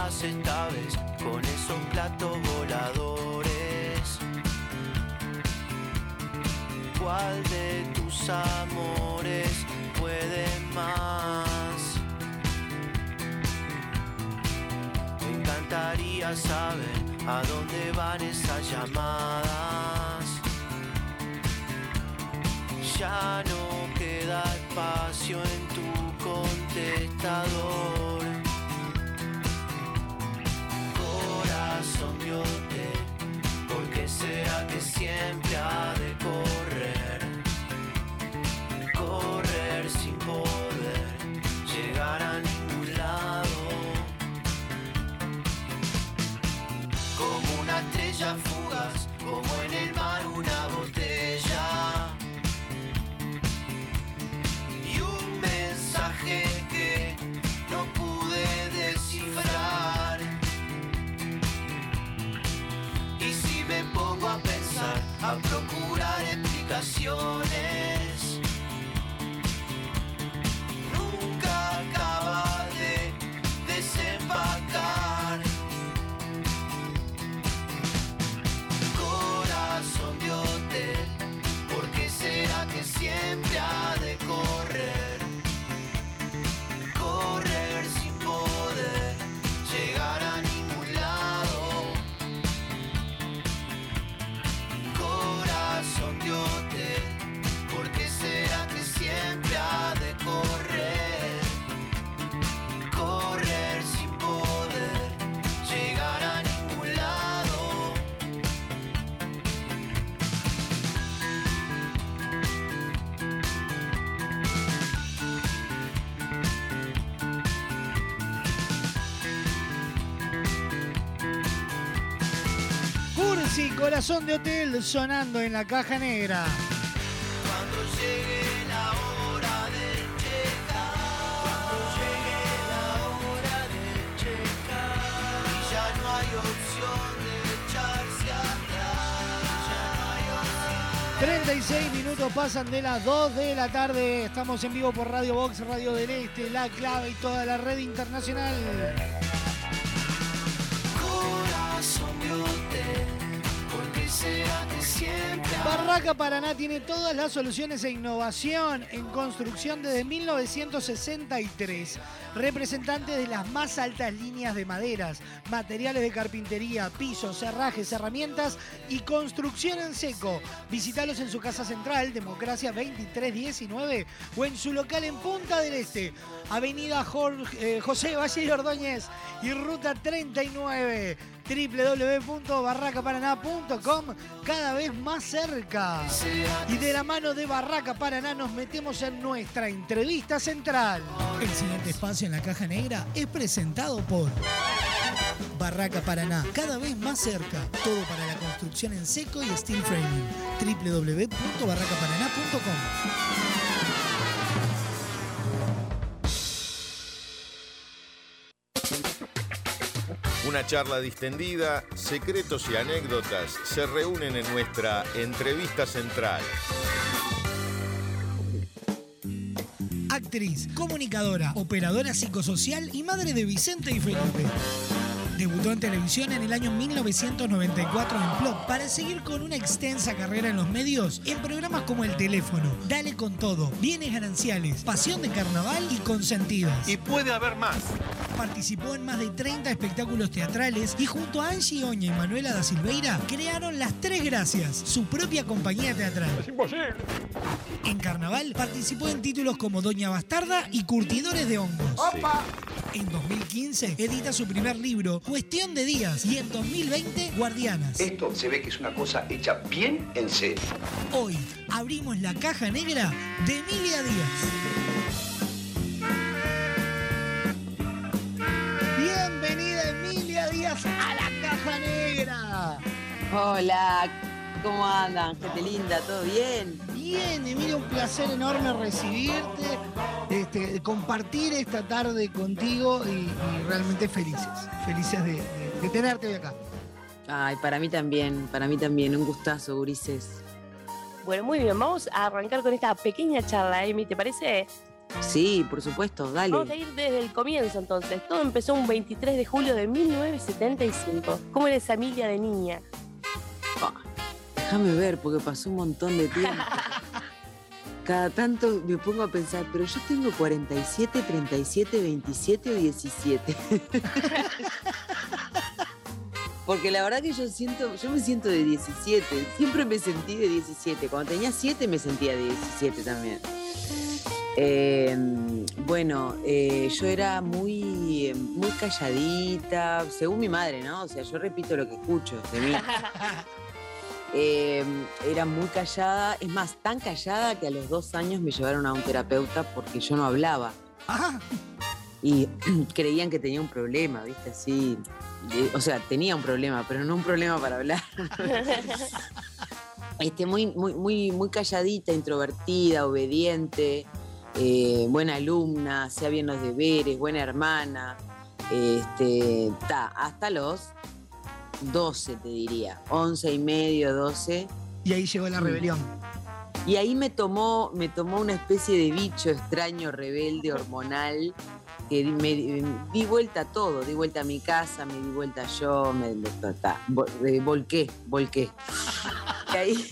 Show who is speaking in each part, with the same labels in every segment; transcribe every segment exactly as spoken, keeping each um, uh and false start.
Speaker 1: vas esta vez con esos platos voladores? ¿Cuál de tus amores puede más? Me encantaría saber a dónde van esas llamadas. Ya no queda espacio en tu contestador. Corazón biote, ¿por qué será que siempre ha de correr? Correr sin poder llegar a ningún lado. Como una estrella fugaz, como en el mar una botella. Y un mensaje que no pude descifrar. Y si me pongo a pensar, a procurar explicaciones, nunca acaba de desempacar. Corazón de hotel, ¿por qué será que siempre ha de correr? Correr sin poder llegar a ningún lado. Corazón de hotel, ¿por qué será que siempre ha de correr? Correr sin poder llegar a ningún lado.
Speaker 2: Cursi, Corazón de Hotel, sonando en la caja negra.
Speaker 1: Cuando llegue la hora de checar, cuando llegue la hora de checar, y ya no hay opción de echarse atrás, ya no hay opción.
Speaker 2: treinta y seis minutos pasan de las dos de la tarde. Estamos en vivo por Radio Box, Radio del Este, La Clave y toda la red internacional.
Speaker 1: Corazón de hotel, ¿por qué será que siempre ha-
Speaker 2: Barraca Paraná tiene todas las soluciones e innovación en construcción desde mil novecientos sesenta y tres. Representante de las más altas líneas de maderas, materiales de carpintería, pisos, herrajes, herramientas y construcción en seco. Visítalos en su casa central, Democracia veintitrés diecinueve, o en su local en Punta del Este, Avenida Jorge, eh, José Valle y Ordóñez y Ruta treinta y nueve. doble u doble u doble u punto barraca paraná punto com, cada vez más cerca. Y de la mano de Barraca Paraná nos metemos en nuestra entrevista central. El siguiente espacio en la caja negra es presentado por Barraca Paraná, cada vez más cerca. Todo para la construcción en seco y steel framing. doble u doble u doble u punto barraca paraná punto com.
Speaker 3: Una charla distendida, secretos y anécdotas se reúnen en nuestra entrevista central.
Speaker 2: Actriz, comunicadora, operadora psicosocial y madre de Vicente y Felipe. Debutó en televisión en el año mil novecientos noventa y cuatro en Plop para seguir con una extensa carrera en los medios en programas como El Teléfono, Dale con Todo, Bienes Gananciales, Pasión de Carnaval y Consentidas.
Speaker 4: Y puede haber más.
Speaker 2: Participó en más de treinta espectáculos teatrales y junto a Angie Oña y Manuela da Silveira crearon Las Tres Gracias, su propia compañía teatral.
Speaker 4: Es imposible.
Speaker 2: En Carnaval participó en títulos como Doña Bastarda y Curtidores de Hongos.
Speaker 4: ¡Opa!
Speaker 2: En dos mil quince edita su primer libro, Cuestión de Días, y en dos mil veinte, Guardianas.
Speaker 5: Esto se ve que es una cosa hecha bien en serio.
Speaker 2: Hoy abrimos la caja negra de Emilia Díaz. Bienvenida Emilia Díaz a la caja negra.
Speaker 6: Hola, ¿cómo andan? Gente linda, ¿todo bien?
Speaker 2: Bien, Emilia, un placer enorme recibirte, este, compartir esta tarde contigo y, y realmente felices, felices de, de, de tenerte hoy acá.
Speaker 6: Ay, para mí también, para mí también, un gustazo, gurises.
Speaker 7: Bueno, muy bien, vamos a arrancar con esta pequeña charla, Emi, ¿te parece?
Speaker 6: Sí, por supuesto, dale.
Speaker 4: Vamos a ir desde el comienzo entonces. Todo empezó un veintitrés de julio de mil novecientos setenta y cinco. ¿Cómo era esa Emilia de niña?
Speaker 6: Oh, déjame ver, porque pasó un montón de tiempo. Cada tanto me pongo a pensar, pero yo tengo cuarenta y siete, treinta y siete, veintisiete o diecisiete. Porque la verdad que yo siento, yo me siento de diecisiete. Siempre me sentí de diecisiete. Cuando tenía siete me sentía de diecisiete también. Eh, bueno, eh, yo era muy, muy calladita, según mi madre, ¿no? O sea, yo repito lo que escucho de mí. Eh, era muy callada, es más, tan callada que a los dos años me llevaron a un terapeuta porque yo no hablaba.
Speaker 2: Ah.
Speaker 6: Y creían que tenía un problema, ¿viste? Así, eh, o sea, tenía un problema, pero no un problema para hablar. este, muy, muy, muy, muy calladita, introvertida, obediente, eh, buena alumna, hacía bien los deberes, buena hermana. Este, ta, hasta los doce, te diría, once y medio, doce.
Speaker 2: Y ahí llegó la rebelión.
Speaker 6: Y ahí me tomó, me tomó una especie de bicho extraño, rebelde, hormonal, que me, me di vuelta a todo, di vuelta a mi casa, me di vuelta yo, me ta, ta, volqué, volqué. Y ahí,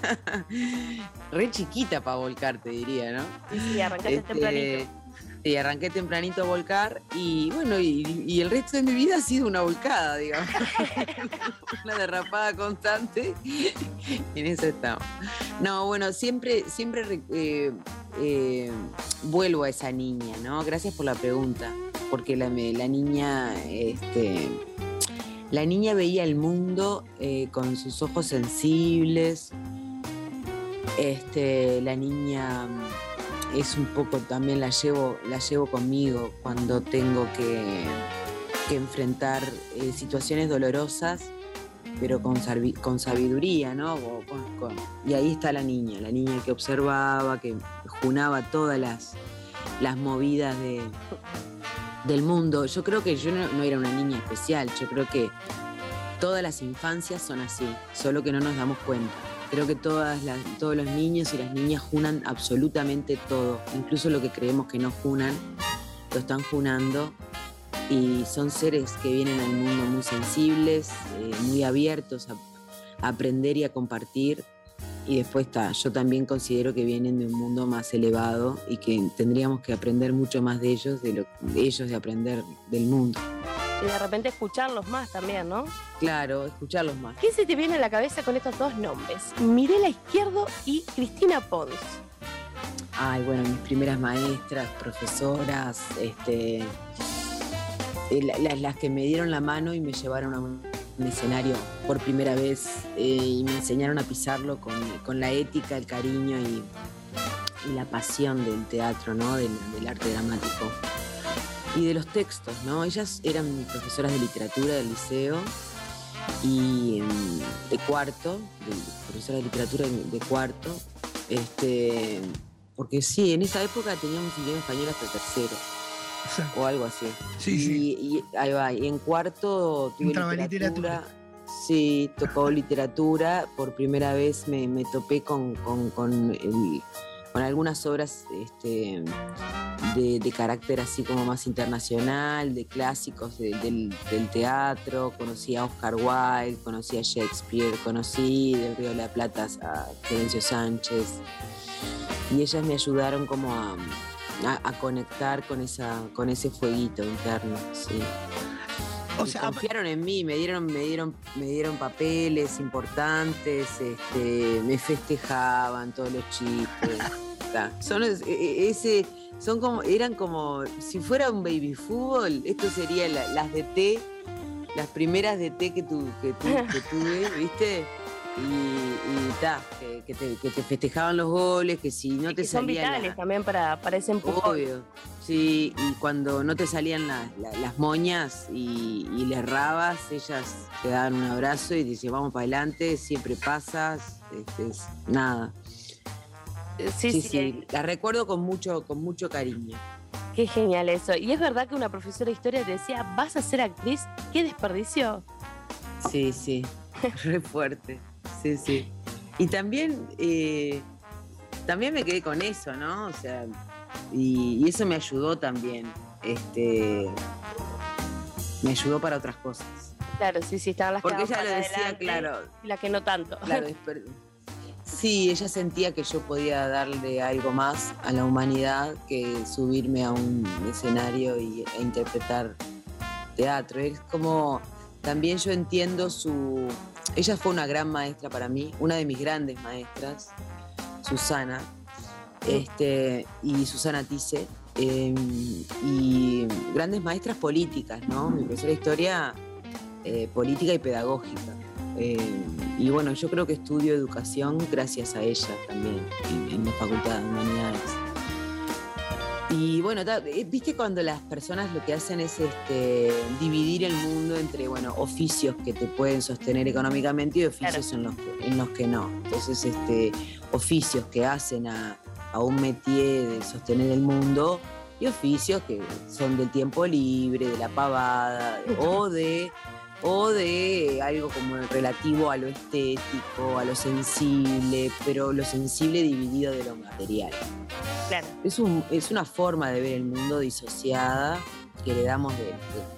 Speaker 6: re chiquita para volcar, te diría, ¿no?
Speaker 4: Sí, sí, arrancaste
Speaker 6: Este,
Speaker 4: tempranito.
Speaker 6: Sí, arranqué tempranito a volcar y bueno, y, y el resto de mi vida ha sido una volcada, digamos. Una derrapada constante y en eso estamos. No, bueno, siempre, siempre eh, eh, vuelvo a esa niña, ¿no? Gracias por la pregunta, porque la, la niña, este, la niña veía el mundo eh, con sus ojos sensibles. Este, la niña es un poco, también la llevo, la llevo conmigo cuando tengo que, que enfrentar eh, situaciones dolorosas, pero con, con sabiduría, ¿no? Con, con, y ahí está la niña, la niña que observaba, que junaba todas las, las movidas de, del mundo. Yo creo que yo no, no era una niña especial, yo creo que todas las infancias son así, solo que no nos damos cuenta. Creo que todas las, todos los niños y las niñas junan absolutamente todo, incluso lo que creemos que no junan, lo están junando, y son seres que vienen al mundo muy sensibles, eh, muy abiertos a, a aprender y a compartir, y después está, yo también considero que vienen de un mundo más elevado y que tendríamos que aprender mucho más de ellos, de, lo, de ellos de aprender del mundo.
Speaker 4: Y de repente escucharlos más también, ¿no?
Speaker 6: Claro, escucharlos más.
Speaker 4: ¿Qué se te viene a la cabeza con estos dos nombres? Mirela Izquierdo y Cristina Pons.
Speaker 6: Ay, bueno, mis primeras maestras, profesoras, este, las, las que me dieron la mano y me llevaron a un, un escenario por primera vez eh, y me enseñaron a pisarlo con, con la ética, el cariño y, y la pasión del teatro, ¿no? Del, del arte dramático. Y de los textos, ¿no? Ellas eran profesoras de literatura del liceo y de cuarto, de, profesoras de literatura de, de cuarto, este, porque sí, en esa época teníamos idioma español hasta tercero, sí, o algo así.
Speaker 2: Sí,
Speaker 6: y,
Speaker 2: sí.
Speaker 6: Y ahí va, y en cuarto tuve
Speaker 2: Entraba
Speaker 6: literatura,
Speaker 2: literatura.
Speaker 6: Sí, tocó literatura, por primera vez me, me topé con, con, con, el, con algunas obras, este, De, de carácter así como más internacional, de clásicos de, del, del teatro. Conocí a Oscar Wilde, conocí a Shakespeare, conocí del Río de la Plata a Florencio Sánchez, y ellas me ayudaron como a, a, a conectar con, esa, con ese fueguito interno, sí.
Speaker 2: O
Speaker 6: y
Speaker 2: sea,
Speaker 6: confiaron en mí, me dieron, me dieron, me dieron papeles importantes, este, me festejaban todos los chistes. Son ese Son como, eran como, si fuera un baby fútbol, esto sería la, las de té, las primeras de té que, tu, que, tu, que tuve, ¿viste? Y ta, que, que, te, que te festejaban los goles, que si no
Speaker 4: y
Speaker 6: te
Speaker 4: que son
Speaker 6: salían...
Speaker 4: vitales
Speaker 6: la,
Speaker 4: también para, para ese empujón.
Speaker 6: Obvio, sí, y cuando no te salían la, la, las moñas y, y le errabas, ellas te daban un abrazo y te decían, vamos para adelante, siempre pasas, este, es, nada.
Speaker 4: Sí,
Speaker 6: Sí,
Speaker 4: sí,
Speaker 6: sí, la recuerdo con mucho, con mucho cariño.
Speaker 4: Qué genial eso. Y es verdad que una profesora de historia te decía, ¿vas a ser actriz? ¡Qué desperdicio!
Speaker 6: Sí, sí, re fuerte. Sí, sí. Y también, eh, también me quedé con eso, ¿no? O sea, Y, y eso me ayudó también. Este, me ayudó para otras cosas.
Speaker 4: Claro, sí, sí, estaban las
Speaker 6: Porque
Speaker 4: que
Speaker 6: ella
Speaker 4: van
Speaker 6: lo
Speaker 4: para
Speaker 6: decía,
Speaker 4: adelante
Speaker 6: claro.
Speaker 4: y las que no tanto.
Speaker 6: Claro, desper- sí, ella sentía que yo podía darle algo más a la humanidad que subirme a un escenario y, e interpretar teatro. Es como, también yo entiendo su... Ella fue una gran maestra para mí, una de mis grandes maestras, Susana, este, y Susana Tice, eh, y grandes maestras políticas, ¿no? Mi profesora de historia eh, política y pedagógica. Eh, y bueno, yo creo que estudio educación gracias a ella también, en, en la Facultad de Humanidades. Y bueno, ta, viste cuando las personas lo que hacen es este, dividir el mundo entre, bueno, oficios que te pueden sostener económicamente y oficios claro. en, los que, en los que no. Entonces, este, oficios que hacen a, a un métier de sostener el mundo y oficios que son del tiempo libre, de la pavada, o de... o de algo como relativo a lo estético, a lo sensible, pero lo sensible dividido de lo material.
Speaker 4: Claro.
Speaker 6: Es, un, es una forma de ver el mundo disociada que le damos de,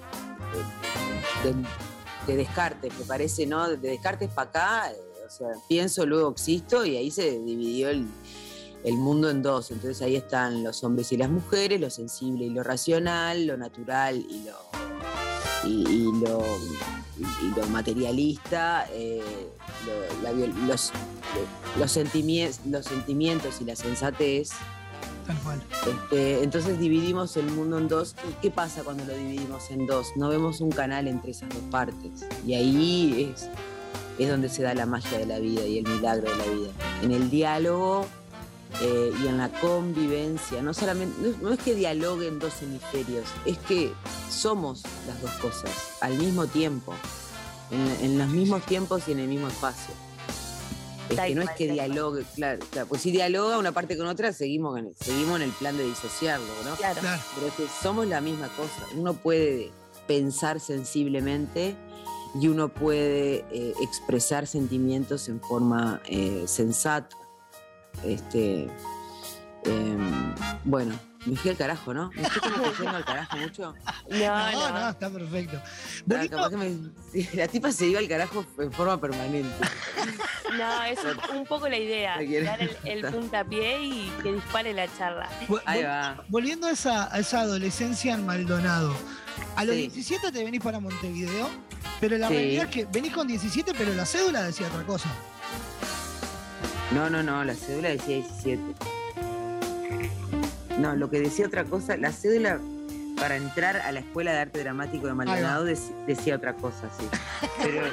Speaker 6: de, de, de Descartes, me parece, ¿no? De Descartes para acá, o sea, pienso, luego existo, y ahí se dividió el, el mundo en dos. Entonces ahí están los hombres y las mujeres, lo sensible y lo racional, lo natural y lo... Y, y, lo, y lo materialista, eh, lo, la, los, los, sentimientos, los sentimientos y la sensatez.
Speaker 2: Tal cual.
Speaker 6: Este, entonces dividimos el mundo en dos. ¿Y qué pasa cuando lo dividimos en dos? No vemos un canal entre esas dos partes. Y ahí es, es donde se da la magia de la vida y el milagro de la vida. En el diálogo eh, y en la convivencia. No solamente, no, no es que dialoguen dos hemisferios, es que somos las dos cosas al mismo tiempo, en, en los mismos tiempos y en el mismo espacio. Es que no es que dialogue, claro, claro, pues si dialoga una parte con otra, seguimos en el, seguimos en el plan de disociarlo, ¿no?
Speaker 4: Claro.
Speaker 2: Claro.
Speaker 6: Pero es que somos la misma cosa. Uno puede pensar sensiblemente y uno puede eh, expresar sentimientos en forma eh, sensata. Este, eh, bueno, me fui al carajo, ¿no? ¿Me estoy como yendo al carajo mucho?
Speaker 4: No,
Speaker 2: No,
Speaker 4: no.
Speaker 2: no, está perfecto.
Speaker 6: Ah,
Speaker 2: Bonito,
Speaker 6: capaz que me- sí, la tipa se iba al carajo en forma permanente.
Speaker 4: No, es un, un poco la idea.
Speaker 6: Me quiero-
Speaker 4: Dar el, el puntapié y que dispare la charla.
Speaker 2: vo-
Speaker 6: Ahí
Speaker 2: vol-
Speaker 6: va.
Speaker 2: volviendo a esa, a esa adolescencia en Maldonado, a los
Speaker 6: Sí.
Speaker 2: diecisiete te venís para Montevideo, pero la
Speaker 6: Sí.
Speaker 2: realidad es que venís con diecisiete, pero la cédula decía otra cosa.
Speaker 6: No, no, no, la cédula decía diecisiete. No, lo que decía otra cosa, la cédula para entrar a la Escuela de Arte Dramático de Maldonado dec- decía otra cosa, sí. Pero,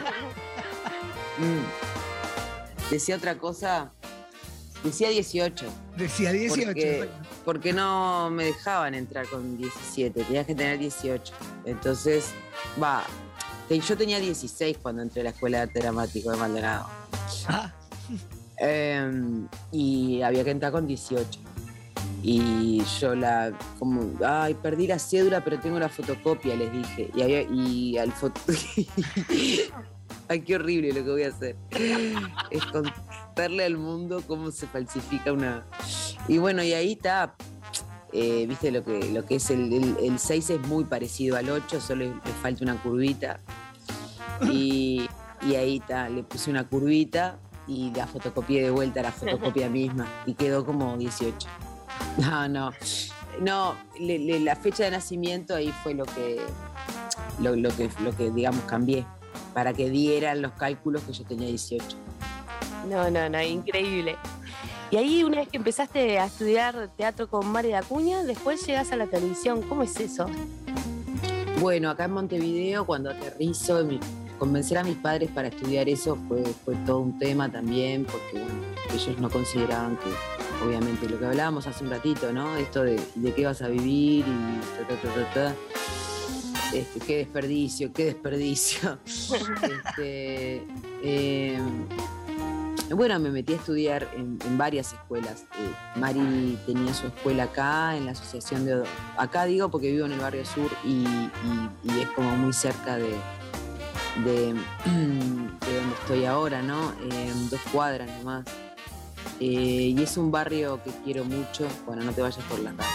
Speaker 6: mm, decía otra cosa, decía dieciocho.
Speaker 2: Decía dieciocho.
Speaker 6: Porque,
Speaker 2: exacto.
Speaker 6: porque no me dejaban entrar con diecisiete, tenías que tener dieciocho. Entonces, va, te- yo tenía dieciséis cuando entré a la Escuela de Arte Dramático de Maldonado.
Speaker 2: Ah,
Speaker 6: Eh, y había que entrar con dieciocho. Y yo la, como, ay, perdí la cédula, pero tengo la fotocopia, les dije. Y, había, y al foto... Ay, qué horrible lo que voy a hacer. Es contarle al mundo cómo se falsifica una... Y bueno, y ahí está, eh, viste lo que, lo que es el, el, el seis es muy parecido al ocho, solo le, le falta una curvita. Y, y ahí está, le puse una curvita y la fotocopié de vuelta a la fotocopia misma y quedó como dieciocho. No, no, no, le, le, la fecha de nacimiento ahí fue lo que, lo, lo que, lo que digamos cambié, para que dieran los cálculos que yo tenía dieciocho.
Speaker 4: No, no, no, increíble. Y ahí, una vez que empezaste a estudiar teatro con Mari Acuña, después llegás a la televisión. ¿Cómo es eso?
Speaker 6: Bueno, acá en Montevideo, cuando aterrizo, mi, convencer a mis padres para estudiar eso fue, fue todo un tema también, porque bueno, ellos no consideraban que, obviamente, lo que hablábamos hace un ratito, ¿no? Esto de, de qué vas a vivir y ta, ta, ta, ta, ta. Este, qué desperdicio, qué desperdicio. este, eh, bueno, me metí a estudiar en, en varias escuelas. Eh, Mari tenía su escuela acá, en la asociación de... Acá digo porque vivo en el barrio sur y, y, y es como muy cerca de, de, de donde estoy ahora, ¿no? Eh, dos cuadras nomás. Eh, y es un barrio que quiero mucho. Bueno, no te vayas por la calle.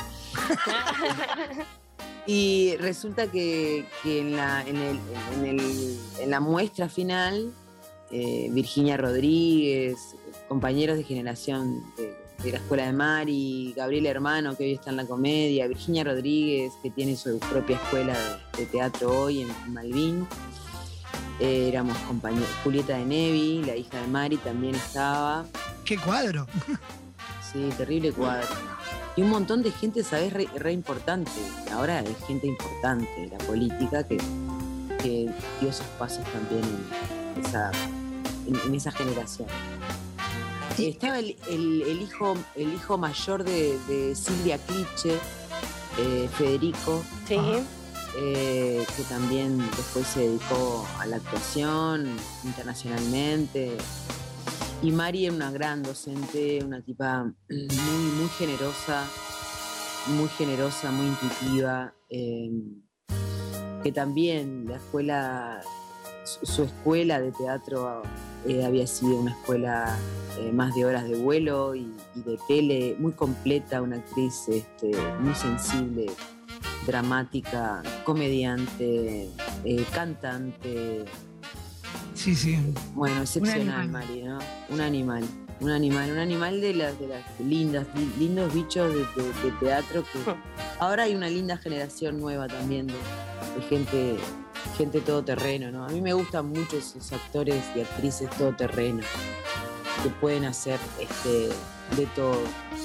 Speaker 6: Y resulta que, que en, la, en, el, en, el, en la muestra final, eh, Virginia Rodríguez, compañeros de generación de, de la Escuela de Mari, Gabriel Hermano, que hoy está en la comedia, Virginia Rodríguez, que tiene su propia escuela de, de teatro hoy en, en Malvin. Eh, éramos compañeros. Julieta de Nevi, la hija de Mari, también estaba.
Speaker 2: ¡Qué cuadro!
Speaker 6: Sí, terrible cuadro. Y un montón de gente, ¿sabes? Re, re importante. Ahora hay gente importante de la política que, que dio esos pasos también en esa, en, en esa generación. Estaba el, el, el, hijo, el hijo mayor de, de Silvia Cliche, eh, Federico,
Speaker 4: Sí.
Speaker 6: eh, que también después se dedicó a la actuación internacionalmente. Y Mari era una gran docente, una tipa muy, muy generosa, muy generosa, muy intuitiva, eh, que también la escuela, su, su escuela de teatro eh, había sido una escuela eh, más de horas de vuelo y, y de tele, muy completa, una actriz este, muy sensible, dramática, comediante, eh, cantante.
Speaker 2: Sí, sí.
Speaker 6: Bueno, excepcional,
Speaker 2: animal.
Speaker 6: Mari, ¿no? Un animal, un animal, un animal de las, de las lindas, li- lindos bichos de, de- de teatro que ahora hay una linda generación nueva también de, de gente, gente todoterreno, ¿no? A mí me gustan mucho esos actores y actrices todoterreno que pueden hacer este, de todo.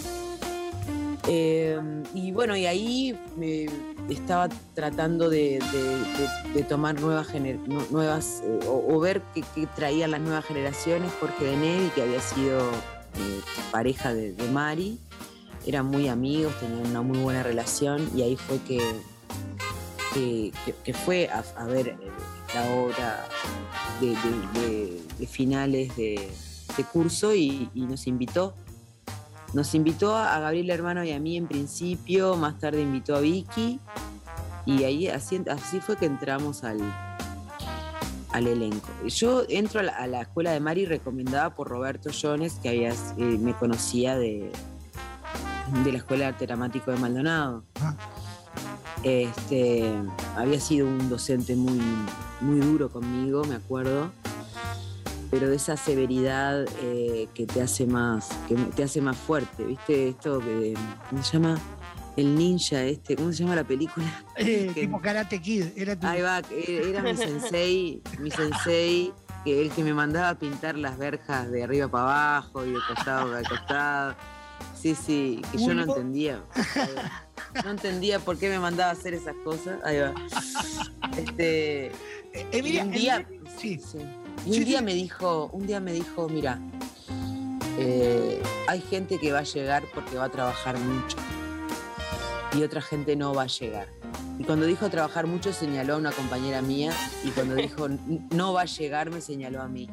Speaker 6: Eh, y bueno, y ahí me estaba tratando de, de- de- de tomar nuevas, gener- nu- nuevas eh, o, o ver qué, qué traían las nuevas generaciones. Jorge de Nevi, que había sido eh, pareja de, de Mari, eran muy amigos, tenían una muy buena relación, y ahí fue que, que, que- que fue a, a ver eh, la obra de, de- de- de finales de, de curso y, y nos invitó. Nos invitó a Gabriel Hermano y a mí en principio, más tarde invitó a Vicky, y ahí así, así fue que entramos al, al elenco. Yo entro a la, a la escuela de Mari recomendada por Roberto Jones, que había, eh, me conocía de, de la Escuela de Arte Dramático de Maldonado.
Speaker 2: Ah.
Speaker 6: Este, había sido un docente muy, muy duro conmigo, me acuerdo, pero de esa severidad eh, que te hace más, que te hace más fuerte, ¿viste? Esto que, ¿cómo se llama? El ninja este, ¿cómo se llama la película?
Speaker 2: Eh,
Speaker 6: Que-
Speaker 2: tipo Karate Kid. Era tu...
Speaker 6: Ahí va, que era mi sensei, mi sensei, que el que me mandaba a pintar las verjas de arriba para abajo y de costado para costado. Sí, sí, que yo no
Speaker 2: Pulpo.
Speaker 6: entendía. No entendía por qué me mandaba a hacer esas cosas. Ahí va. Este,
Speaker 2: Eh,
Speaker 6: y
Speaker 2: Emilia,
Speaker 6: un día,
Speaker 2: Emilia- sí.
Speaker 6: sí. Y
Speaker 2: Sí,
Speaker 6: un día
Speaker 2: sí.
Speaker 6: me dijo, un día me dijo, mira, eh, hay gente que va a llegar porque va a trabajar mucho y otra gente no va a llegar. Y cuando dijo trabajar mucho señaló a una compañera mía, y cuando dijo "N- no va a llegar" me señaló a mí.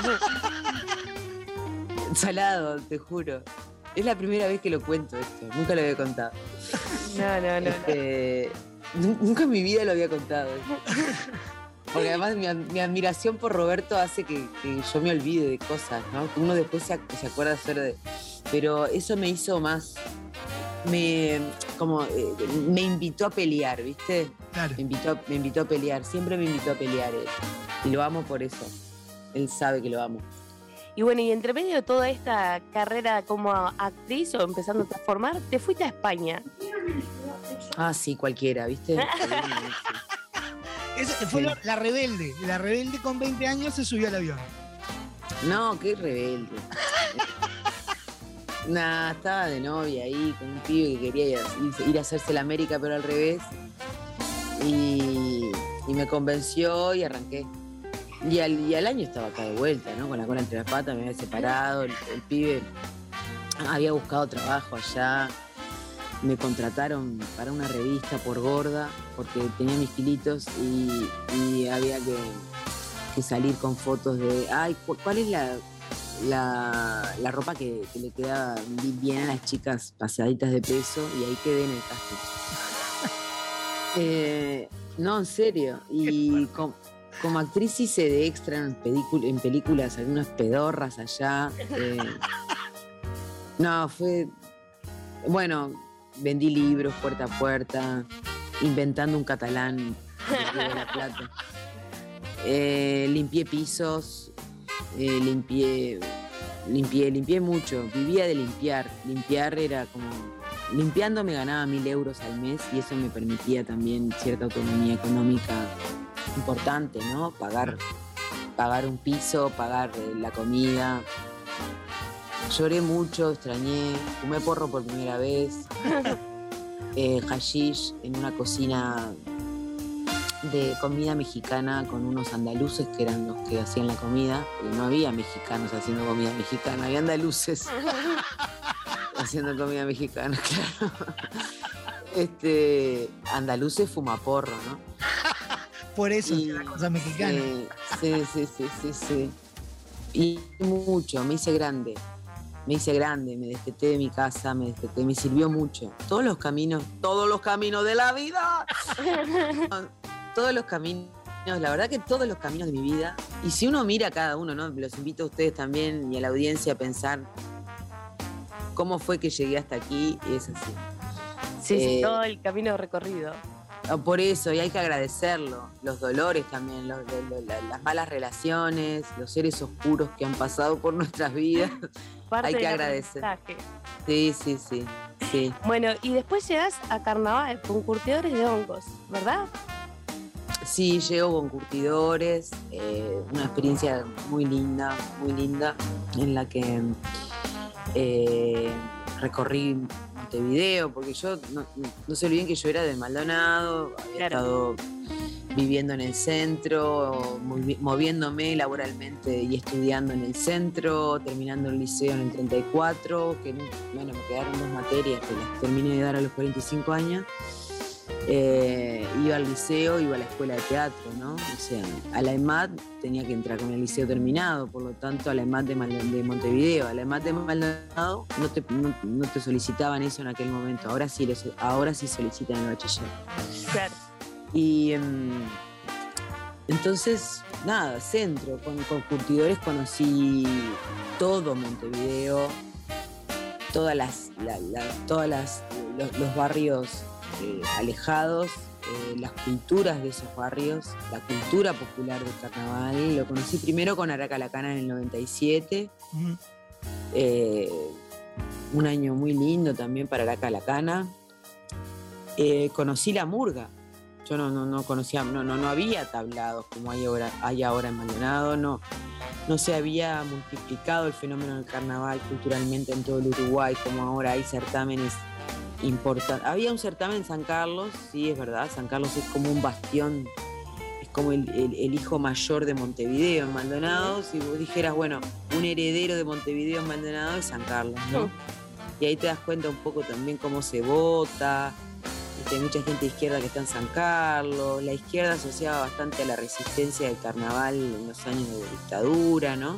Speaker 6: Salado, te juro. Es la primera vez que lo cuento esto, nunca lo había contado.
Speaker 4: No, no, no. no.
Speaker 6: Este, nu- nunca en mi vida lo había contado. Porque además mi, ad- mi admiración por Roberto hace que, que yo me olvide de cosas, ¿no? Que uno después se, ac- se acuerda hacer de... Pero eso me hizo más... Me, como, eh, me invitó a pelear, ¿viste?
Speaker 2: Claro.
Speaker 6: Me invitó, a- me invitó a pelear, siempre me invitó a pelear él. Y lo amo por eso. Él sabe que lo amo.
Speaker 4: Y bueno, y entre medio de toda esta carrera como actriz o empezando a formar, te fuiste a España.
Speaker 6: Ah, sí, cualquiera, ¿viste?
Speaker 2: Esa fue
Speaker 6: Sí.
Speaker 2: la, la rebelde. La rebelde con veinte años se subió al avión.
Speaker 6: No, qué rebelde. Nah, estaba de novia ahí con un pibe que quería ir a, ir a hacerse la América, pero al revés. Y, y me convenció y arranqué. Y al, y al año estaba acá de vuelta, ¿no? Con la cola entre las patas, me había separado. El, el pibe había buscado trabajo allá. Me contrataron para una revista por gorda, porque tenía mis kilitos y, y había que, que salir con fotos de, ay, cu- ¿cuál es la, la, la ropa que, que le queda bi- bien a las chicas pasaditas de peso? Y ahí quedé en el casting. Eh, no, en serio. Y com- como actriz hice de extra en, película- en películas, algunas pedorras allá. eh. No, fue... Bueno... vendí libros puerta a puerta, inventando un catalán de Río de la Plata. Eh, limpié pisos, eh, limpié, limpié, limpié mucho, vivía de limpiar. Limpiar era como... Limpiando me ganaba mil euros al mes y eso me permitía también cierta autonomía económica importante, ¿no? Pagar, pagar un piso, pagar eh, la comida. Lloré mucho, extrañé, fumé porro por primera vez, eh, hashish en una cocina de comida mexicana con unos andaluces que eran los que hacían la comida, porque no había mexicanos haciendo comida mexicana, había andaluces haciendo comida mexicana, claro. Este, andaluces fumaporro, ¿no?
Speaker 2: Por eso
Speaker 6: Y-
Speaker 2: es la cosa mexicana.
Speaker 6: Sí, sí, sí, sí, sí. Y mucho, me hice grande. Me hice grande, me despeté de mi casa, me despeté, me sirvió mucho. Todos los caminos, todos los caminos de la vida. Todos los caminos, la verdad que todos los caminos de mi vida. Y si uno mira a cada uno, ¿no? Los invito a ustedes también y a la audiencia a pensar cómo fue que llegué hasta aquí, y es así.
Speaker 4: Sí, sí,
Speaker 6: Eh,
Speaker 4: todo el camino recorrido.
Speaker 6: Ah, por eso, y hay que agradecerlo. Los dolores también, los- lo- lo- la- las malas relaciones, los seres oscuros que han pasado por nuestras vidas.
Speaker 4: Parte
Speaker 6: hay que
Speaker 4: del
Speaker 6: agradecer.
Speaker 4: aprendizaje.
Speaker 6: Sí, sí, sí, sí.
Speaker 4: Bueno, y después llegás a Carnaval con curtidores de hongos, ¿verdad?
Speaker 6: Sí, llego con curtidores, eh, una experiencia muy linda, muy linda, en la que eh, recorrí Montevideo, porque yo, no, no se olviden que yo era de Maldonado, había
Speaker 4: Claro.
Speaker 6: estado viviendo en el centro, movi- moviéndome laboralmente y estudiando en el centro, terminando el liceo en el treinta y cuatro, que bueno, me quedaron dos materias que las terminé de dar a los cuarenta y cinco años. Eh, iba al liceo, iba a la escuela de teatro, ¿no? O sea, a la EMAD tenía que entrar con el liceo terminado, por lo tanto a la EMAD de, Mal- de Montevideo. A la EMAD de Maldonado no te, no, no te solicitaban eso en aquel momento, ahora sí, les- ahora sí solicitan el bachiller.
Speaker 4: Claro.
Speaker 6: Y em, entonces, nada, centro, con, con curtidores conocí todo Montevideo, todas las, la- la- todas las, los, los barrios eh, alejados, eh, las culturas de esos barrios, la cultura popular del carnaval. Lo conocí primero con Aracalacana en el noventa y siete,
Speaker 2: Ujú.
Speaker 6: eh, un año muy lindo también para Aracalacana. Eh, conocí la murga. Yo no, no, no conocía, no, no, no había tablados como hay ahora, hay ahora en Maldonado, no, no se había multiplicado el fenómeno del carnaval culturalmente en todo el Uruguay como ahora hay certámenes importantes. Había un certamen en San Carlos, sí, es verdad, San Carlos es como un bastión, es como el, el- el hijo mayor de Montevideo en Maldonado. Si vos dijeras, bueno, un heredero de Montevideo en Maldonado es San Carlos, ¿no? Y ahí te das cuenta un poco también cómo se vota. Hay mucha gente de izquierda que está en San Carlos. La izquierda asociaba bastante a la resistencia del carnaval en los años de dictadura, ¿no?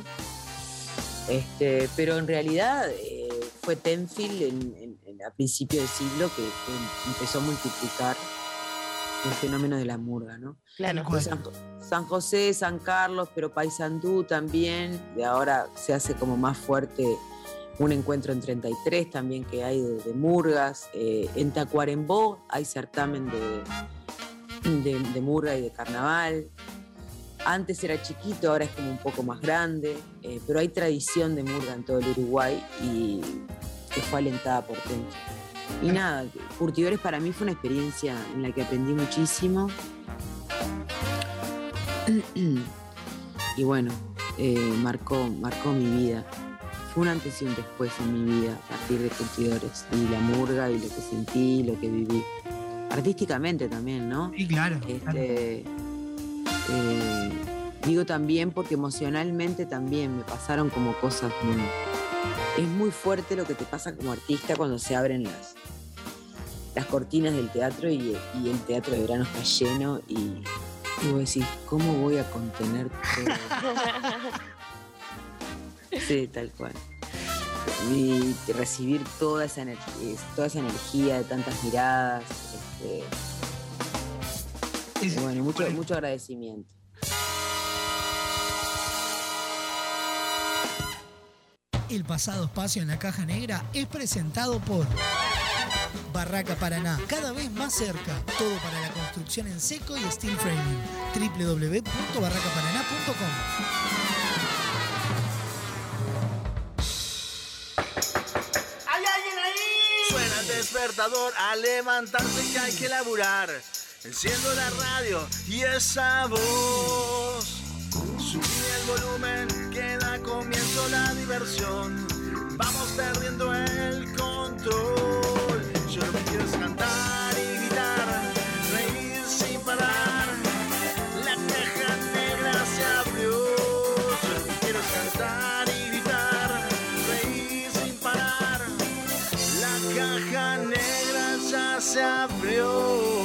Speaker 6: Este, pero en realidad eh, fue Tenfield en, en- en- a principios del siglo que, que empezó a multiplicar el fenómeno de la murga, ¿no?
Speaker 4: Claro.
Speaker 2: Tal cual.
Speaker 6: San, San José, San Carlos, pero Paysandú también, y ahora se hace como más fuerte un encuentro en treinta y tres también que hay de, de murgas. Eh, en Tacuarembó hay certamen de, de, de murga y de carnaval. Antes era chiquito, ahora es como un poco más grande, eh, pero hay tradición de murga en todo el Uruguay y que fue alentada por Tenfield. Y nada, Curtidores para mí fue una experiencia en la que aprendí muchísimo. Y bueno, eh, marcó, marcó mi vida. Fue un antes y un después en mi vida a partir de Curtidores y la murga y lo que sentí, lo que viví. Artísticamente también, ¿no?
Speaker 2: Sí, claro. claro.
Speaker 6: Este, eh, digo también porque emocionalmente también me pasaron como cosas muy... Es muy fuerte lo que te pasa como artista cuando se abren las, las cortinas del teatro y, y el teatro de verano está lleno y, y vos decís, ¿cómo voy a contener todo? Sí, tal cual. Y recibir toda esa, ener- toda esa energía de tantas miradas. Este,
Speaker 2: Es-
Speaker 6: y bueno, mucho, mucho agradecimiento.
Speaker 2: El pasado espacio en la caja negra es presentado por Barraca Paraná, cada vez más cerca. Todo para la construcción en seco y steel framing. doble u doble u doble u punto barraca paraná punto com.
Speaker 1: ¿Hay alguien ahí? Suena el despertador a levantarse que hay que laburar. Enciendo la radio y esa voz. Subí el volumen, que da comienzo la diversión. Vamos perdiendo el control. Yo lo que quiero es cantar y gritar, reír sin parar. La caja negra se abrió. Yo lo que quiero es cantar y gritar, reír sin parar. La caja negra ya se abrió.